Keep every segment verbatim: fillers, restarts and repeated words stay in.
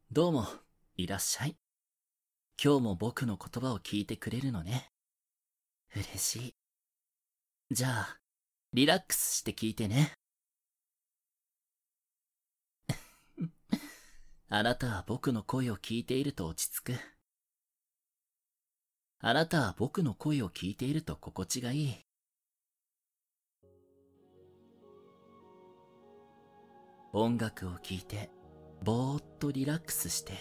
どうも、いらっしゃい。今日も僕の言葉を聞いてくれるのね。嬉しい。じゃあ、リラックスして聞いてね。あなたは僕の声を聞いていると落ち着く。あなたは僕の声を聞いていると心地がいい。音楽を聴いて、ぼーっとリラックスして。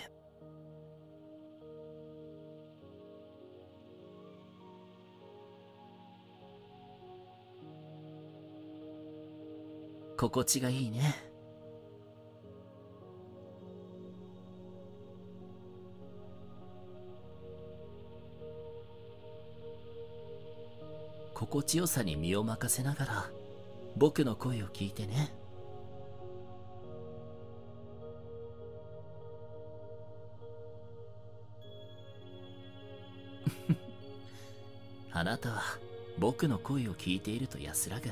心地がいいね。心地よさに身を任せながら、僕の声を聞いてね。あなたは僕の声を聞いていると安らぐ。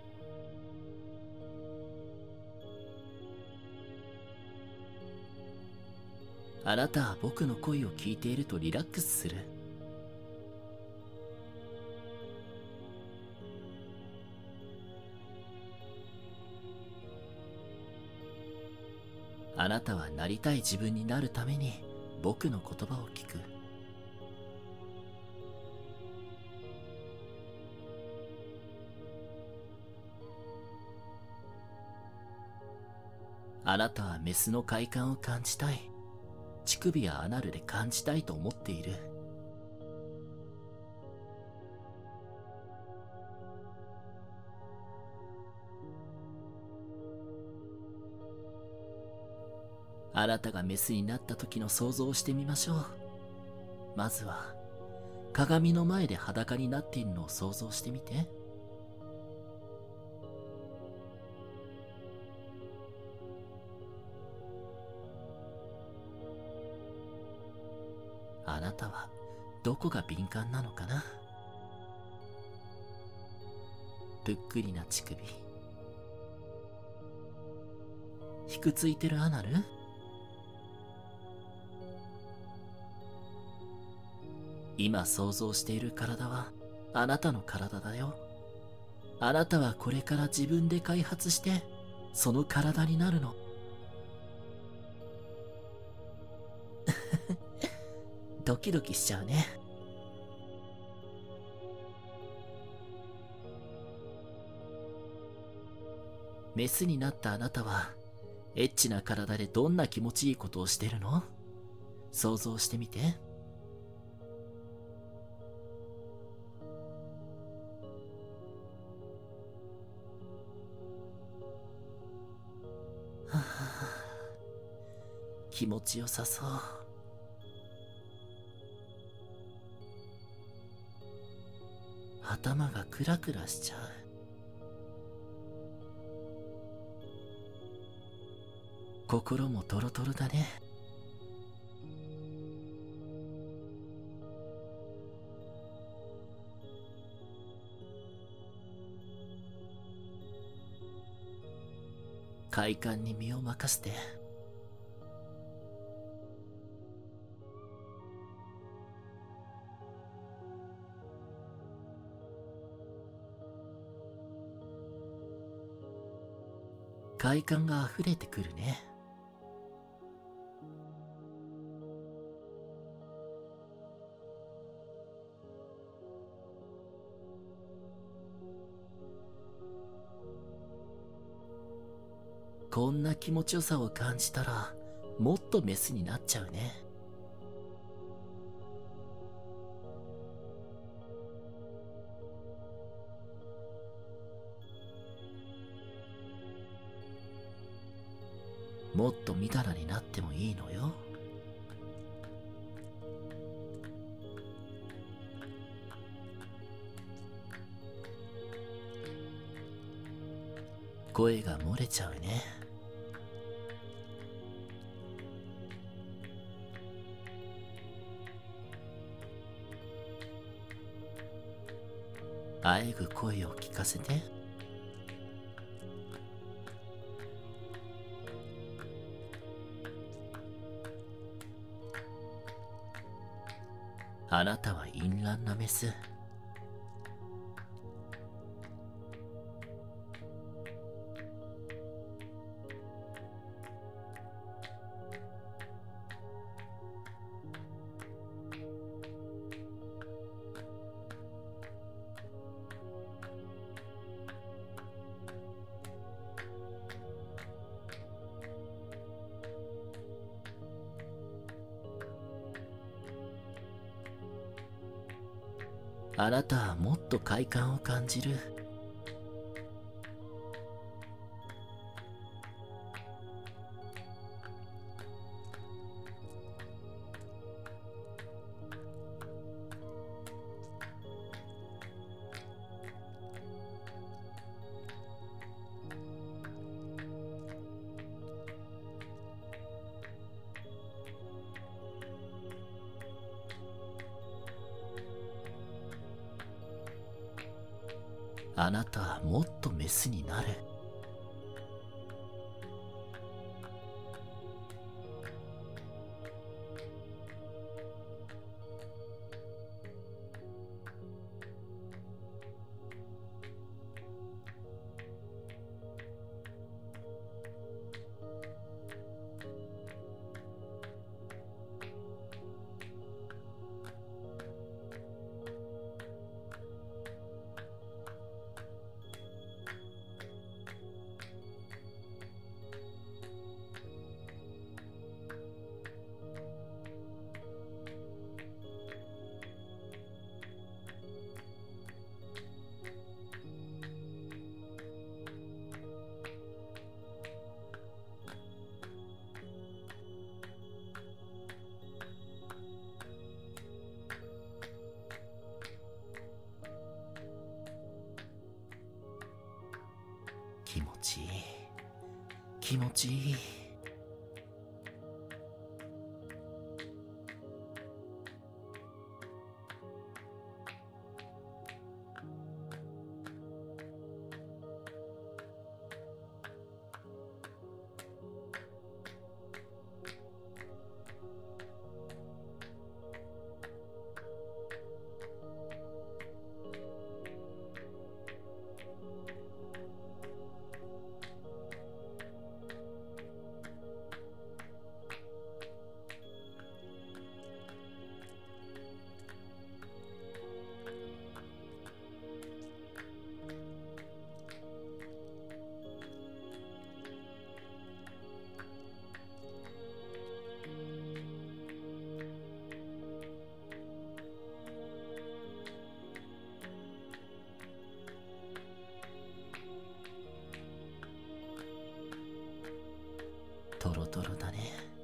あなたは僕の声を聞いているとリラックスする。あなたはなりたい自分になるために僕の言葉を聞く。あなたはメスの快感を感じたい。乳首やアナルで感じたいと思っている。あなたがメスになった時の想像をしてみましょう。まずは鏡の前で裸になっているのを想像してみて。あなたはどこが敏感なのかな。ぷっくりな乳首、ひくついてるアナル、今想像している体はあなたの体だよ。あなたはこれから自分で開発してその体になるの。ドキドキしちゃうね。メスになったあなたはエッチな体でどんな気持ちいいことをしてるの？想像してみて。はあ、気持ちよさそう。頭がクラクラしちゃう。心もトロトロだね。快感に身を任せて。快感が溢れてくるね。こんな気持ちよさを感じたらもっとメスになっちゃうね。もっとみだらになってもいいのよ。声が漏れちゃうね。あえぐ声を聞かせて。 あなたは淫乱なメス。あなたはもっと快感を感じる。あなたはもっとメスになる。気持ちいい、気持ちいい。トロトロだね。